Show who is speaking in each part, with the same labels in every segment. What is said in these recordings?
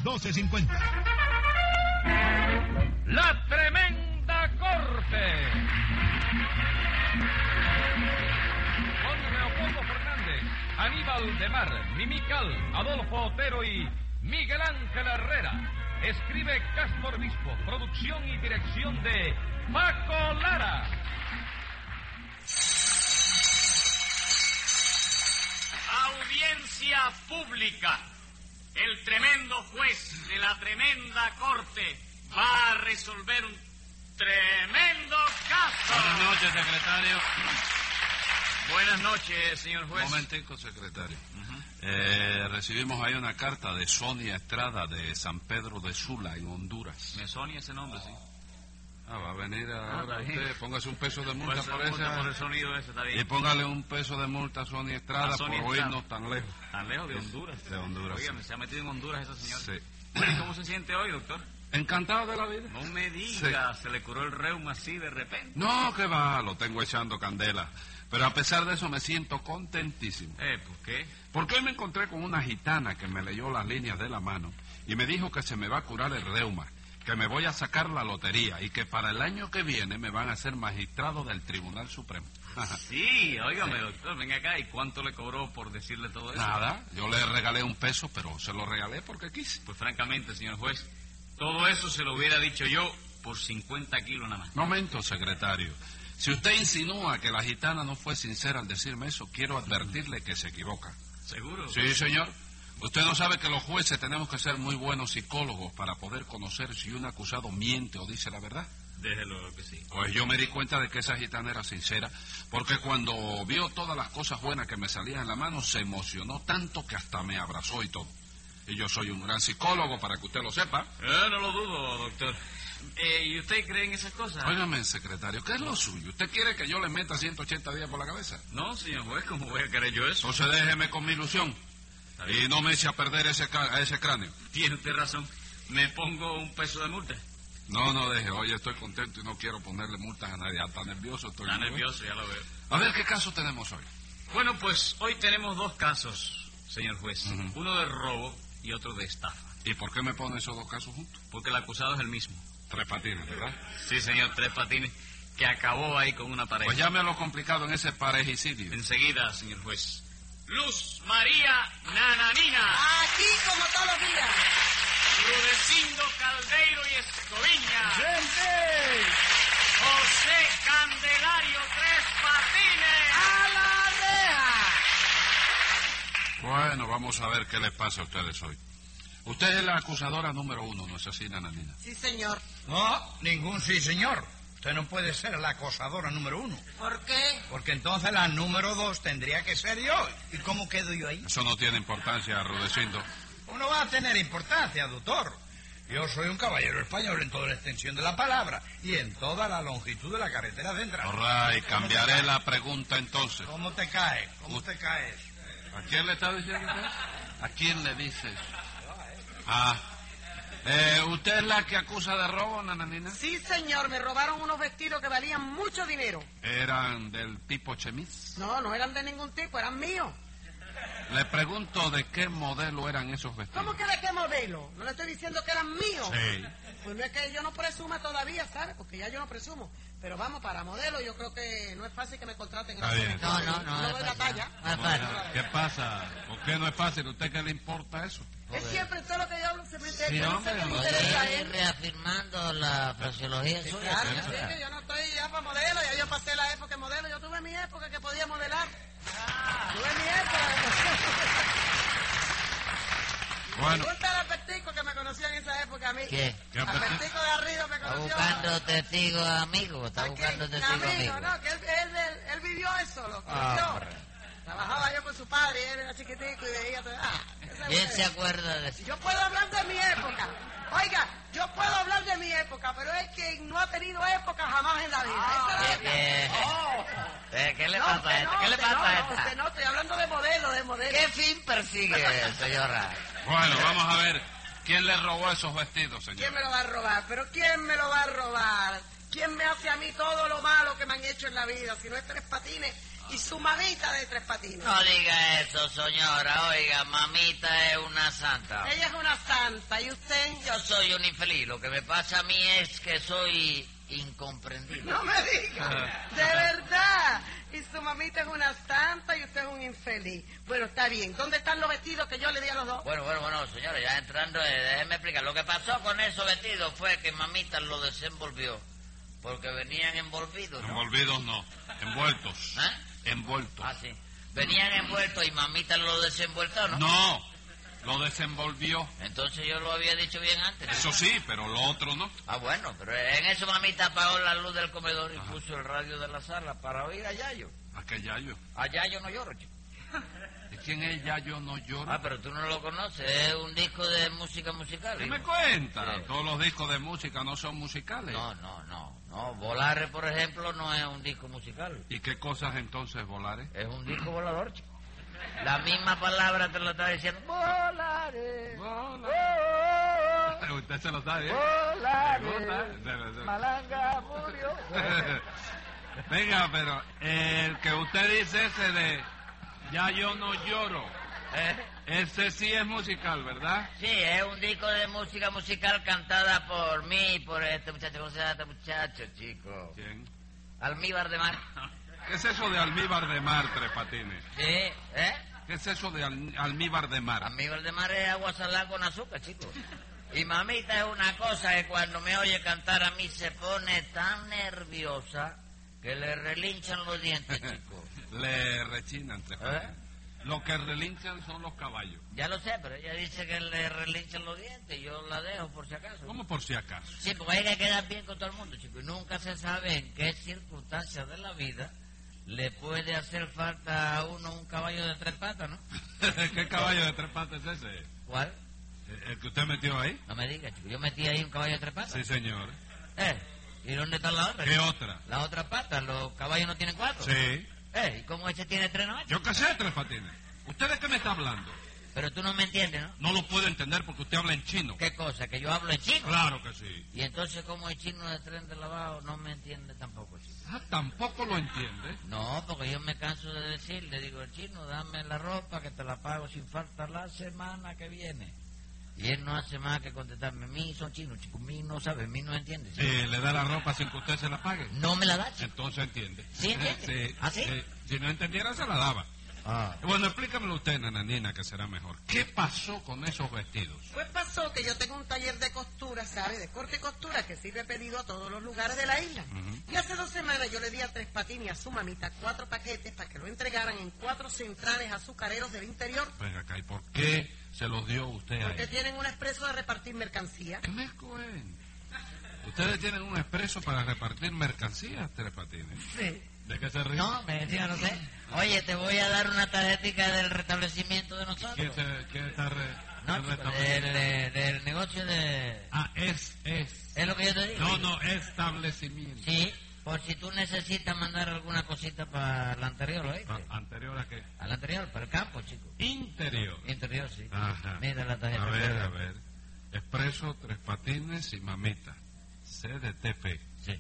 Speaker 1: 1250.
Speaker 2: La Tremenda Corte. Con Leopoldo Fernández, Aníbal de Mar, Mimical, Adolfo Otero y Miguel Ángel Herrera. Escribe Castro Obispo. Producción y dirección de Paco Lara.
Speaker 3: Audiencia pública. El tremendo juez de la tremenda corte va a resolver un tremendo caso.
Speaker 4: Buenas noches, secretario.
Speaker 3: Buenas noches, señor juez.
Speaker 4: Un momentico, secretario. Recibimos ahí una carta de Sonia Estrada de San Pedro de Sula, en Honduras.
Speaker 3: Me sonia ese nombre, sí.
Speaker 4: Va a venir ahora usted. Póngase un peso de multa por
Speaker 3: esa. Por el
Speaker 4: esa.
Speaker 3: sonido ese, está bien.
Speaker 4: Y póngale un peso de multa a Sonia Estrada por oírnos tan lejos.
Speaker 3: ¿Tan lejos de Honduras?
Speaker 4: De Honduras.
Speaker 3: Oígame,
Speaker 4: sí.
Speaker 3: se ha metido en Honduras esa señora.
Speaker 4: Sí.
Speaker 3: Bueno, ¿y cómo se siente hoy, doctor?
Speaker 4: Encantado de la vida.
Speaker 3: No me diga, se le curó el reuma así de repente.
Speaker 4: No, que va, lo tengo echando candela. Pero a pesar de eso me siento contentísimo.
Speaker 3: ¿Por qué?
Speaker 4: Porque hoy me encontré con una gitana que me leyó las líneas de la mano y me dijo que se me va a curar el reuma, que me voy a sacar la lotería y que para el año que viene me van a hacer magistrado del Tribunal Supremo.
Speaker 3: Sí, óigame, doctor, venga acá. ¿Y cuánto le cobró por decirle todo eso?
Speaker 4: Nada, yo le regalé un peso, pero se lo regalé porque quise.
Speaker 3: Pues francamente, señor juez, todo eso se lo hubiera dicho yo por 50 kilos nada más.
Speaker 4: Momento, secretario. Si usted insinúa que la gitana no fue sincera al decirme eso, quiero advertirle que se equivoca.
Speaker 3: ¿Seguro?
Speaker 4: Sí, señor. Usted no sabe que los jueces tenemos que ser muy buenos psicólogos para poder conocer si un acusado miente o dice la verdad.
Speaker 3: Desde luego que sí.
Speaker 4: Pues yo me di cuenta de que esa gitana era sincera, porque cuando vio todas las cosas buenas que me salían en la mano, se emocionó tanto que hasta me abrazó y todo. Y yo soy un gran psicólogo, para que usted lo sepa.
Speaker 3: No lo dudo, doctor. ¿Y usted cree en esas cosas?
Speaker 4: Óigame, secretario, ¿qué es lo suyo? ¿Usted quiere que yo le meta 180 días por la cabeza?
Speaker 3: No, señor juez, ¿cómo voy a querer yo eso?
Speaker 4: Entonces déjeme con mi ilusión y no me eche a perder ese cráneo.
Speaker 3: Tiene usted razón. ¿Me pongo un peso de multa?
Speaker 4: No, deje. Hoy estoy contento y no quiero ponerle multas a nadie. Hasta nervioso estoy.
Speaker 3: Está nervioso, ya lo veo.
Speaker 4: A ver, ¿qué caso tenemos hoy?
Speaker 3: Bueno, pues hoy tenemos dos casos, señor juez. Uno de robo y otro de estafa.
Speaker 4: ¿Y por qué me pone esos dos casos juntos?
Speaker 3: Porque el acusado es el mismo.
Speaker 4: Tres Patines, ¿verdad?
Speaker 3: Sí, señor, Tres Patines, que acabó ahí con una pareja.
Speaker 4: Pues llame a lo complicado en ese parejicidio.
Speaker 3: Enseguida, señor juez. Luz María Nananina.
Speaker 5: Aquí como todos los días.
Speaker 3: Rudecindo Caldeiro y Escoviña.
Speaker 1: ¡Gente!
Speaker 3: José Candelario Tres Patines.
Speaker 5: ¡A la reja!
Speaker 4: Bueno, vamos a ver qué les pasa a ustedes hoy. Usted es la acusadora número 1, ¿no es así, Nananina?
Speaker 5: Sí, señor.
Speaker 1: No, ningún sí, señor. Usted no puede ser la acosadora número 1.
Speaker 5: ¿Por qué?
Speaker 1: Porque entonces la número 2 tendría que ser yo. ¿Y cómo quedo yo ahí?
Speaker 4: Eso no tiene importancia, Rudecindo.
Speaker 1: Uno va a tener importancia, doctor. Yo soy un caballero español en toda la extensión de la palabra y en toda la longitud de la carretera central.
Speaker 4: Alright, cambiaré la pregunta entonces.
Speaker 1: ¿Cómo te cae? ¿Cómo te caes?
Speaker 4: ¿A quién le está diciendo usted? ¿A quién le dices? ¿Usted es la que acusa de robo, Nananina?
Speaker 5: Sí, señor. Me robaron unos vestidos que valían mucho dinero.
Speaker 4: ¿Eran del tipo chemise?
Speaker 5: No eran de ningún tipo, eran míos.
Speaker 4: Le pregunto de qué modelo eran esos vestidos.
Speaker 5: ¿Cómo que de qué modelo? No le estoy diciendo que eran míos.
Speaker 4: Sí.
Speaker 5: Pues no es que yo no presuma todavía, ¿sabes? Porque ya yo no presumo. Pero vamos, para modelo yo creo que no es fácil que me contraten.
Speaker 4: Está bien.
Speaker 5: No doy la talla.
Speaker 4: ¿Qué pasa? ¿Por qué no es fácil? ¿A usted qué le importa eso?
Speaker 5: Es siempre todo lo que yo hablo se mete.
Speaker 4: Sí,
Speaker 5: yo no
Speaker 4: hombre,
Speaker 5: sé qué me
Speaker 4: no
Speaker 5: interesa
Speaker 6: Estoy
Speaker 5: él.
Speaker 6: reafirmando la fraseología suya.
Speaker 5: Claro, sí, que yo no estoy ya para modelo, ya yo pasé la época de modelo, yo tuve mi época que podía modelar. Tuve mi época.
Speaker 4: Bueno.
Speaker 5: Pregúntale a Pertico que me conocía en esa época a mí.
Speaker 6: ¿Qué?
Speaker 5: A Pertico de arriba me
Speaker 6: Está
Speaker 5: conoció.
Speaker 6: buscando testigos amigos, está buscando testigos
Speaker 5: Amigo,
Speaker 6: amigos.
Speaker 5: no, que él vivió eso, lo conoció. Trabajaba yo con su padre, él era chiquitico y veía todo.
Speaker 6: ¿Quién se acuerda de eso?
Speaker 5: Yo puedo hablar de mi época. Oiga, yo puedo hablar de mi época, pero es que no ha tenido época jamás en la vida.
Speaker 6: ¿Qué le pasa a esta? ¿Qué le pasa a esta?
Speaker 5: No, estoy hablando de modelo, de modelo.
Speaker 6: ¿Qué fin persigue, señora?
Speaker 4: Bueno, vamos a ver. ¿Quién le robó esos vestidos, señor?
Speaker 5: ¿Quién me lo va a robar? ¿Pero quién me lo va a robar? ¿Quién me hace a mí todo lo malo que me han hecho en la vida? Si no es Tres Patines, y su mamita de Tres Patines.
Speaker 6: No diga eso, señora. Oiga, mamita es una santa.
Speaker 5: Ella es una santa, ¿y usted?
Speaker 6: Yo soy un infeliz. Lo que me pasa a mí es que soy incomprendido.
Speaker 5: No me diga, de verdad. Y su mamita es una santa y usted es un infeliz. Bueno, está bien. ¿Dónde están los vestidos que yo le di a los dos?
Speaker 6: Bueno, señora, ya entrando, déjeme explicar. Lo que pasó con esos vestidos fue que mamita lo desenvolvió. Porque venían envolvidos, ¿no?
Speaker 4: Envolvidos no, envueltos.
Speaker 6: ¿Eh?
Speaker 4: Envueltos.
Speaker 6: Ah, sí. Venían envueltos y mamita lo desenvueltó, ¿no?
Speaker 4: No, lo desenvolvió.
Speaker 6: Entonces yo lo había dicho bien antes.
Speaker 4: Eso sí, pero lo otro no.
Speaker 6: Ah, bueno, pero en eso mamita apagó la luz del comedor y puso el radio de la sala para oír a Yayo.
Speaker 4: ¿A qué Yayo?
Speaker 6: A Yayo no lloro, chico.
Speaker 4: ¿De quién es Yayo no lloro?
Speaker 6: Ah, pero tú no lo conoces, es un disco de música musical.
Speaker 4: ¿Qué
Speaker 6: hijo.
Speaker 4: me cuenta?
Speaker 6: Sí.
Speaker 4: Todos los discos de música no son musicales.
Speaker 6: No, Volares, por ejemplo, no es un disco musical.
Speaker 4: ¿Y qué cosas entonces, Volares?
Speaker 6: Es un disco volador, chico. La misma palabra te lo está diciendo. Volares.
Speaker 4: Usted se lo sabe, ¿eh?
Speaker 6: Volares. Malanga murió.
Speaker 4: Venga, pero el que usted dice ese de Ya yo no lloro, ese sí es musical, ¿verdad?
Speaker 6: Sí, es un disco de música musical cantada por mí y por este muchacho. ¿Cómo se llama este muchacho, chico?
Speaker 4: ¿Quién?
Speaker 6: Almíbar de Mar.
Speaker 4: ¿Qué es eso de almíbar de mar, Tres Patines?
Speaker 6: Sí,
Speaker 4: ¿Qué es eso de almíbar de mar?
Speaker 6: Almíbar de Mar es agua salada con azúcar, chico. Y mamita es una cosa que cuando me oye cantar a mí se pone tan nerviosa que le relinchan los dientes, chico.
Speaker 4: Le rechinan, Tres Patines. Lo que relinchan son los caballos.
Speaker 6: Ya lo sé, pero ella dice que le relinchan los dientes y yo la dejo por si acaso.
Speaker 4: ¿Cómo por si acaso?
Speaker 6: Sí, porque hay que quedar bien con todo el mundo, chico. Y nunca se sabe en qué circunstancias de la vida le puede hacer falta a uno un caballo de 3 patas, ¿no?
Speaker 4: ¿Qué caballo de 3 patas es ese?
Speaker 6: ¿Cuál?
Speaker 4: ¿El que usted metió ahí?
Speaker 6: No me diga, chico. Yo metí ahí un caballo de 3 patas.
Speaker 4: Sí, señor.
Speaker 6: ¿Y dónde está la otra?
Speaker 4: ¿Qué otra?
Speaker 6: La otra pata. ¿Los caballos no tienen 4?
Speaker 4: Sí.
Speaker 6: ¿Y cómo ese tiene 3 nomás?
Speaker 4: Yo qué sé, Tres Patines. ¿Usted de qué me está hablando?
Speaker 6: Pero tú no me entiendes, ¿no?
Speaker 4: No lo puedo entender porque usted habla en chino.
Speaker 6: ¿Qué cosa? ¿Que yo hablo en chino?
Speaker 4: Claro que sí.
Speaker 6: Y entonces, como el chino de tren de lavado no me entiende tampoco, chico.
Speaker 4: Ah, tampoco lo entiende.
Speaker 6: No, porque yo me canso de decir, le digo al chino, dame la ropa que te la pago sin falta la semana que viene. Y él no hace más que contestarme, mí son chinos, chico, mí no sabe, mí no entiende.
Speaker 4: Sí, le da la ropa sin que usted se la pague.
Speaker 6: No me la da, chico.
Speaker 4: Entonces entiende.
Speaker 6: ¿Sí entiende?
Speaker 4: Sí.
Speaker 6: ¿Ah, sí?
Speaker 4: Si no entendiera, se la daba.
Speaker 6: Ah.
Speaker 4: Bueno, explícamelo usted, nananina, que será mejor. ¿Qué pasó con esos vestidos?
Speaker 5: Pues pasó que yo tengo un taller de costura, ¿sabe? De corte y costura que sirve pedido a todos los lugares de la isla. Y hace 2 semanas yo le di a Tres Patines y a su mamita 4 paquetes para que lo entregaran en 4 centrales azucareros del interior.
Speaker 4: Venga acá, ¿y por qué se los dio usted
Speaker 5: Porque
Speaker 4: ahí?
Speaker 5: tienen un expreso de repartir mercancía.
Speaker 4: ¿Qué me cuenta? ¿Ustedes tienen un expreso para repartir mercancías, Tres Patines?
Speaker 5: Sí.
Speaker 4: ¿De qué se ríe?
Speaker 6: No, me decía, no sé. Oye, te voy a dar una tarjetica del restablecimiento de nosotros.
Speaker 4: ¿Qué está
Speaker 6: No, chico, del negocio de...
Speaker 4: Ah, es.
Speaker 6: ¿Es lo que yo te digo?
Speaker 4: No, establecimiento.
Speaker 6: Sí, por si tú necesitas mandar alguna cosita para la anterior, ¿oíste?
Speaker 4: ¿Anterior a qué?
Speaker 6: A la anterior, para el campo, chico.
Speaker 4: Interior.
Speaker 6: Interior, sí.
Speaker 4: Ajá.
Speaker 6: Mira la tarjeta.
Speaker 4: A ver. Expreso, Tres Patines y mamita. CDTP.
Speaker 6: Sí.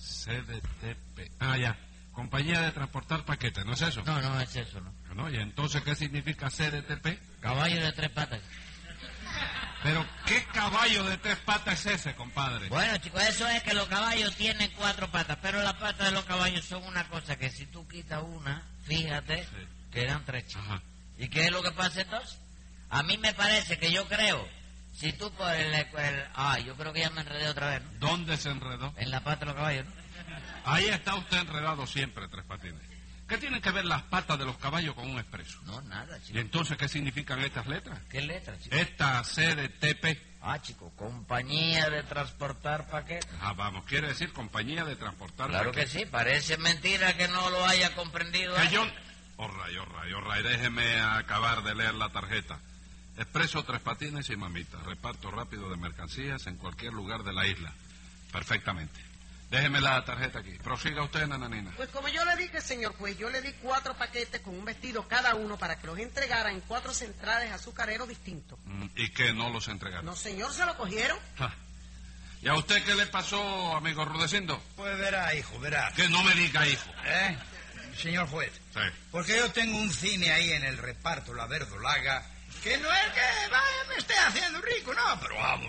Speaker 4: CDTP. Ah, ya. Compañía de transportar paquetes, ¿no es eso?
Speaker 6: No es eso, no.
Speaker 4: No, ¿y entonces qué significa CDTP?
Speaker 6: Caballo de 3 patas.
Speaker 4: Pero, ¿qué caballo de 3 patas es ese, compadre?
Speaker 6: Bueno, chicos, eso es que los caballos tienen 4 patas, pero las patas de los caballos son una cosa que si tú quitas una, fíjate,
Speaker 4: Sí.
Speaker 6: quedan 3, chicos.
Speaker 4: Ajá.
Speaker 6: ¿Y qué es lo que pasa entonces? A mí me parece que yo creo, si tú por yo creo que ya me enredé otra vez, ¿no?
Speaker 4: ¿Dónde se enredó?
Speaker 6: En la pata de los caballos, ¿no?
Speaker 4: Ahí está usted enredado siempre, Tres Patines. ¿Qué tienen que ver las patas de los caballos con un expreso?
Speaker 6: No, nada,
Speaker 4: ¿Y
Speaker 6: chico.
Speaker 4: entonces qué significan estas letras?
Speaker 6: ¿Qué letra, chico?
Speaker 4: Esta CDTP.
Speaker 6: Chico, compañía de transportar paquetes.
Speaker 4: Ah, vamos, quiere decir compañía de transportar
Speaker 6: Claro que
Speaker 4: paquetes.
Speaker 6: sí, parece mentira que no lo haya comprendido.
Speaker 4: Que yo... Orray, déjeme acabar de leer la tarjeta. Expreso, Tres Patines y mamita. Reparto rápido de mercancías en cualquier lugar de la isla. Perfectamente. Déjeme la tarjeta aquí. Prosiga usted, nananina.
Speaker 5: Pues como yo le dije, señor juez, yo le di 4 paquetes con un vestido cada uno para que los entregara en 4 centrales azucareros distintos.
Speaker 4: ¿Y qué no los entregaron?
Speaker 5: No, señor, se lo cogieron.
Speaker 4: Ah. ¿Y a usted qué le pasó, amigo Rudecindo?
Speaker 1: Pues verá, hijo, verá.
Speaker 4: Que no me diga, hijo.
Speaker 1: señor juez.
Speaker 4: Sí.
Speaker 1: Porque yo tengo un cine ahí en el reparto La Verdolaga, que no es que vaya, me esté haciendo rico, no, pero vamos,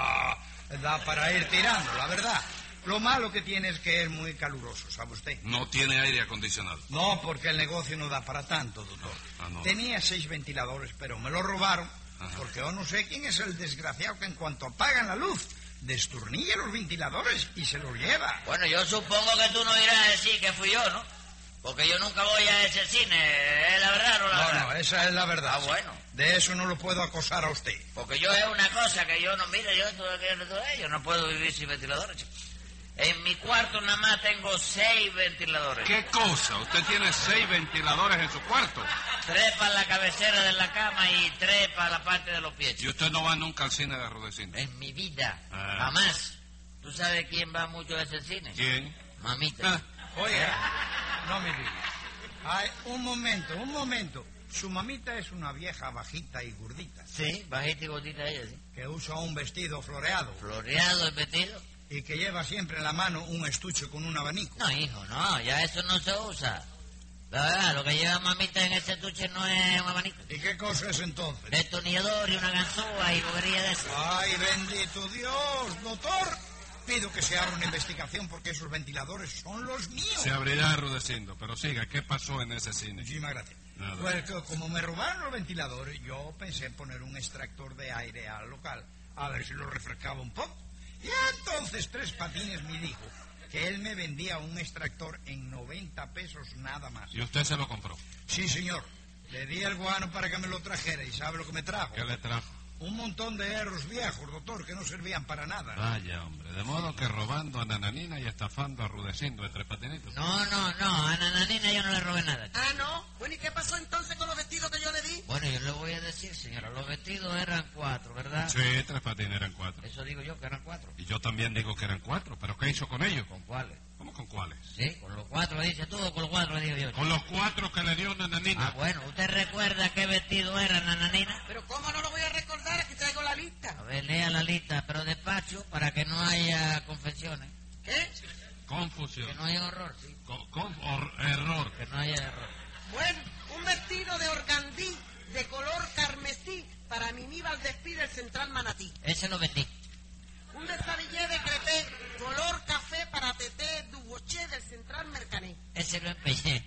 Speaker 1: da para ir tirando, la verdad. Lo malo que tiene es que es muy caluroso, ¿sabe usted?
Speaker 4: No tiene aire acondicionado.
Speaker 1: No, porque el negocio no da para tanto, doctor.
Speaker 4: No.
Speaker 1: Tenía 6 ventiladores, pero me lo robaron. Ajá. Porque yo no sé quién es el desgraciado que en cuanto apagan la luz, destornilla los ventiladores y se los lleva.
Speaker 6: Bueno, yo supongo que tú no irás a decir que fui yo, ¿no? Porque yo nunca voy a ese cine, ¿es la verdad o la verdad?
Speaker 1: No, esa es la verdad.
Speaker 6: Ah, bueno.
Speaker 1: De eso no lo puedo acosar a usted.
Speaker 6: Porque yo es una cosa que yo no, mire, yo no puedo vivir sin ventiladores, chico. En mi cuarto nada más tengo 6 ventiladores.
Speaker 4: ¿Qué cosa? ¿Usted tiene 6 ventiladores en su cuarto?
Speaker 6: 3 para la cabecera de la cama y 3 para la parte de los pies.
Speaker 4: ¿Y usted no va nunca al cine de Rudecindo?
Speaker 6: En mi vida, jamás. ¿Tú sabes quién va mucho a ese cine?
Speaker 4: ¿Quién?
Speaker 6: Mamita.
Speaker 1: Oiga, no me diga. Ay, un momento. Su mamita es una vieja bajita y gordita.
Speaker 6: Sí, bajita y gordita ella, sí.
Speaker 1: Que usa un vestido floreado.
Speaker 6: ¿Floreado el vestido?
Speaker 1: Y que lleva siempre en la mano un estuche con un abanico.
Speaker 6: No, hijo, no, ya eso no se usa. La verdad, lo que lleva mamita en ese estuche no es un abanico.
Speaker 1: ¿Y qué cosa es entonces?
Speaker 6: Destornillador y una ganzúa y bobería de eso.
Speaker 1: ¡Ay, bendito Dios, doctor! Pido que se haga una investigación porque esos ventiladores son los míos.
Speaker 4: Se abrirá Rudecindo, pero siga, ¿qué pasó en ese cine?
Speaker 1: Muchísimas gracias.
Speaker 4: Nada.
Speaker 1: Pues que como me robaron los ventiladores, yo pensé en poner un extractor de aire al local, a ver si lo refrescaba un poco. Y entonces Tres Patines me dijo que él me vendía un extractor en 90 pesos nada más.
Speaker 4: ¿Y usted se lo compró?
Speaker 1: Sí, señor. Le di el guano para que me lo trajera y ¿sabe lo que me trajo?
Speaker 4: ¿Qué le trajo?
Speaker 1: Un montón de herros viejos, doctor, que no servían para nada.
Speaker 4: Vaya, hombre, de modo que robando a Nananina y estafando a Rudecindo de Tres Patinitos.
Speaker 6: No, a Nananina yo no le robé nada.
Speaker 5: Ah, ¿no? Bueno, ¿y qué pasó entonces con los vestidos que yo le di?
Speaker 6: Bueno, yo le voy a decir, señora, los vestidos eran 4, ¿verdad?
Speaker 4: Sí, Tres Patines eran 4.
Speaker 6: Eso digo yo, que eran 4.
Speaker 4: Y yo también digo que eran 4, pero ¿qué hizo con ellos?
Speaker 6: ¿Con cuáles?
Speaker 4: ¿Cómo con cuáles?
Speaker 6: Sí, con los 4 dice tú o con los 4 digo yo.
Speaker 4: Con los 4 que le dio Nananina.
Speaker 6: Ah, bueno, ¿usted recuerda qué vestido era Nananina?
Speaker 5: Pero ¿cómo no lo voy a recordar? Aquí traigo la lista.
Speaker 6: A ver, lea la lista, pero despacio para que no haya confesiones.
Speaker 5: ¿Qué?
Speaker 4: Confusión.
Speaker 6: Que no haya horror, sí.
Speaker 4: Error.
Speaker 6: Que no haya error.
Speaker 5: Bueno, un vestido de organdí de color carmesí para Mimi Valdespí del Central Manatí.
Speaker 6: Ese lo vendí.
Speaker 5: Un desabillé de crepé color café para Teté Duboché del Central Mercané.
Speaker 6: Ese lo empeñé.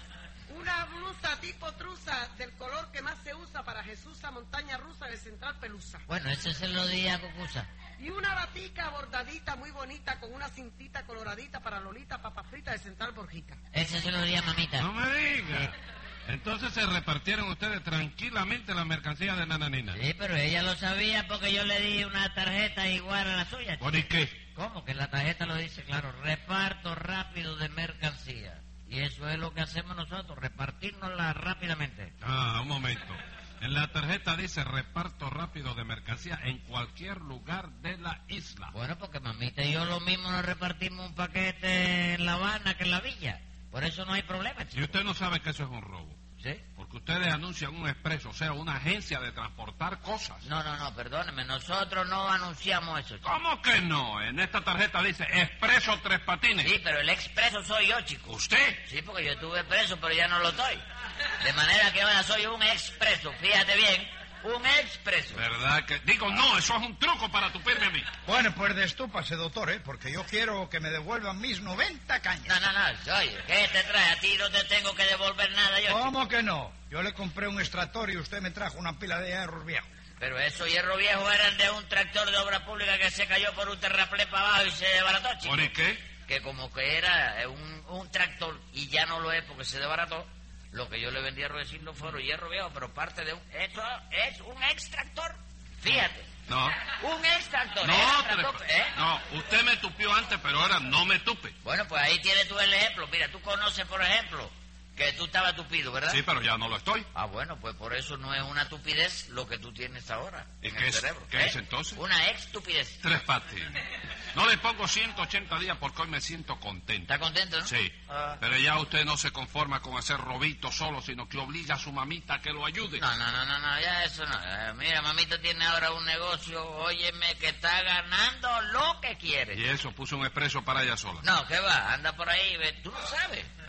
Speaker 5: Una blusa tipo truza del color que más se usa para Jesús a Montaña Rusa del Central Pelusa.
Speaker 6: Bueno, ese se lo di a Cucusa.
Speaker 5: Y una batica bordadita muy bonita con una cintita coloradita para Lolita Papa Frita del Central Borjica.
Speaker 6: Ese se lo di a mamita.
Speaker 4: No me diga. Entonces se repartieron ustedes tranquilamente la mercancía de Nananina.
Speaker 6: Sí, pero ella lo sabía porque yo le di una tarjeta igual a la suya.
Speaker 4: ¿Por y qué?
Speaker 6: ¿Cómo? Que la tarjeta lo dice, claro, reparto rápido de mercancía. Y eso es lo que hacemos nosotros, repartirnosla rápidamente.
Speaker 4: Ah, un momento. En la tarjeta dice reparto rápido de mercancía en cualquier lugar de la isla.
Speaker 6: Bueno, porque mamita y yo lo mismo nos repartimos un paquete en La Habana que en la villa. Por eso no hay problema,
Speaker 4: Y
Speaker 6: chico.
Speaker 4: usted no sabe que eso es un robo.
Speaker 6: ¿Sí?
Speaker 4: Porque ustedes anuncian un expreso, o sea, una agencia de transportar cosas.
Speaker 6: No, perdóneme, nosotros no anunciamos eso, chico.
Speaker 4: ¿Cómo que no? En esta tarjeta dice Expreso Tres Patines.
Speaker 6: Sí, pero el expreso soy yo, chico.
Speaker 4: ¿Usted?
Speaker 6: Sí, porque yo estuve preso, pero ya no lo estoy. De manera que ahora soy un expreso, fíjate bien, un expreso.
Speaker 4: ¿Verdad que...? Digo, no, eso es un truco para tupirme a mí.
Speaker 1: Bueno, pues destúpase, doctor, porque yo quiero que me devuelvan mis 90 cañas.
Speaker 6: No, oye, ¿qué te trae? A ti no te tengo que devolver nada yo, chico.
Speaker 1: ¿Cómo que no? Yo le compré un extractor y usted me trajo una pila de hierros viejos.
Speaker 6: Pero esos hierros viejos eran de un tractor de obra pública que se cayó por un terraplén para abajo y se desbarató, chico.
Speaker 4: ¿Por y qué?
Speaker 6: Que como que era un tractor y ya no lo es porque se desbarató, lo que yo le vendí a Rudecindo fueron hierro viejo, pero parte de un... Eso es un extractor, fíjate.
Speaker 4: No.
Speaker 6: Un extractor.
Speaker 4: No,
Speaker 6: era un tractor,
Speaker 4: no, usted me tupió antes, pero ahora no me tupe.
Speaker 6: Bueno, pues ahí tienes tú el ejemplo. Mira, tú conoces, por ejemplo, que tú estabas tupido, ¿verdad?
Speaker 4: Sí, pero ya no lo estoy.
Speaker 6: Ah, bueno, pues por eso no es una tupidez lo que tú tienes ahora
Speaker 4: ¿Y
Speaker 6: en
Speaker 4: qué
Speaker 6: el
Speaker 4: es-
Speaker 6: cerebro.
Speaker 4: qué es entonces?
Speaker 6: Una estupidez.
Speaker 4: Tres Patines. No le pongo 180 días porque hoy me siento contento.
Speaker 6: ¿Está contento, no?
Speaker 4: Sí,
Speaker 6: Ah.
Speaker 4: pero ya usted no se conforma con hacer robito solo, sino que obliga a su mamita a que lo ayude.
Speaker 6: No, ya eso no. Mira, mamita tiene ahora un negocio, óyeme, que está ganando lo que quiere.
Speaker 4: Y eso, puso un expreso para ella sola.
Speaker 6: No, ¿qué va? Anda por ahí, ve. Tú no sabes.
Speaker 4: ¿Eh?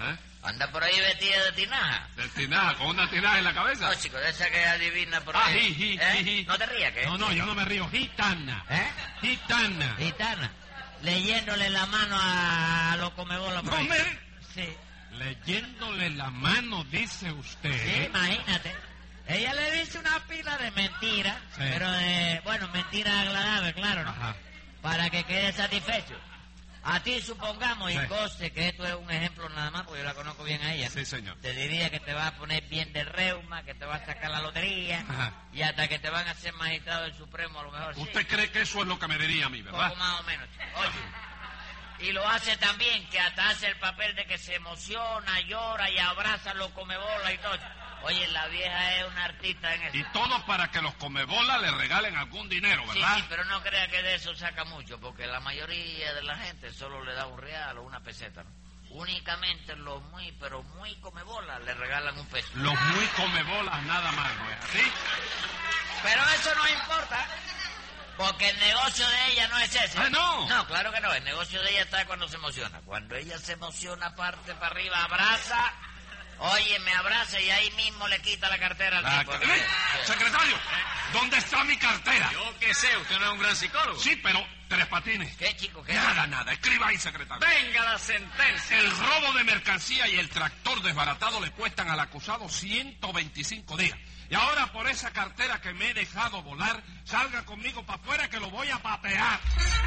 Speaker 6: Anda por ahí vestida de tinaja.
Speaker 4: ¿De tinaja? ¿Con una tinaja en la cabeza?
Speaker 6: No, chico, de esa que adivina por
Speaker 4: Ah,
Speaker 6: ahí.
Speaker 4: ji.
Speaker 6: ¿No te rías, qué?
Speaker 4: No, yo no me río. Gitana. Gitana.
Speaker 6: Gitana. Leyéndole la mano a los comebolas por ahí. Sí.
Speaker 4: Leyéndole la mano, dice usted.
Speaker 6: Sí, imagínate. Ella le dice una pila de mentiras,
Speaker 4: Sí.
Speaker 6: pero bueno, mentiras agradables, claro, ¿no?
Speaker 4: Ajá.
Speaker 6: Para que quede satisfecho. A ti, supongamos, y
Speaker 4: Sí.
Speaker 6: conste que esto es un ejemplo nada más, porque yo la conozco bien a ella.
Speaker 4: Sí, señor.
Speaker 6: Te diría que te vas a poner bien de reuma, que te vas a sacar la lotería,
Speaker 4: Ajá.
Speaker 6: y hasta que te van a hacer magistrado del Supremo, a lo mejor.
Speaker 4: ¿Usted
Speaker 6: sí.
Speaker 4: cree que eso es lo que me diría a mí, verdad?
Speaker 6: Poco más o menos, chico. Oye, y lo hace también, que hasta hace el papel de que se emociona, llora y abraza a los comebolas y todo. Oye, la vieja es una artista en eso.
Speaker 4: Y todo para que los comebolas le regalen algún dinero,
Speaker 6: Sí,
Speaker 4: ¿verdad?
Speaker 6: sí, pero no crea que de eso saca mucho, porque la mayoría de la gente solo le da un real o una peseta, ¿no? Únicamente los muy, pero muy comebolas le regalan un peso.
Speaker 4: Los muy comebolas nada más, ¿no es así?
Speaker 6: Pero eso no importa, porque el negocio de ella no es ese.
Speaker 4: ¡Ah, no!
Speaker 6: No, claro que no, el negocio de ella está cuando se emociona. Cuando ella se emociona, parte para arriba, abraza, oye, me abraza y ahí mismo le quita la cartera al tipo.
Speaker 4: Secretario, ¿dónde está mi cartera?
Speaker 3: Yo qué sé, usted no es un gran psicólogo.
Speaker 4: Sí, pero Tres Patines.
Speaker 6: ¿Qué, chico, qué?
Speaker 4: Nada. Escriba ahí, secretario.
Speaker 3: Venga la sentencia.
Speaker 4: El robo de mercancía y el tractor desbaratado le cuestan al acusado 125 días. Y ahora por esa cartera que me he dejado volar, salga conmigo para afuera que lo voy a papear.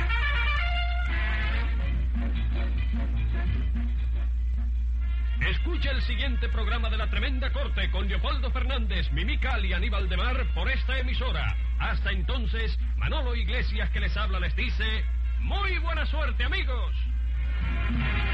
Speaker 2: Escucha el siguiente programa de La Tremenda Corte con Leopoldo Fernández, Mimical y Aníbal de Mar por esta emisora. Hasta entonces, Manolo Iglesias que les habla les dice... ¡Muy buena suerte, amigos!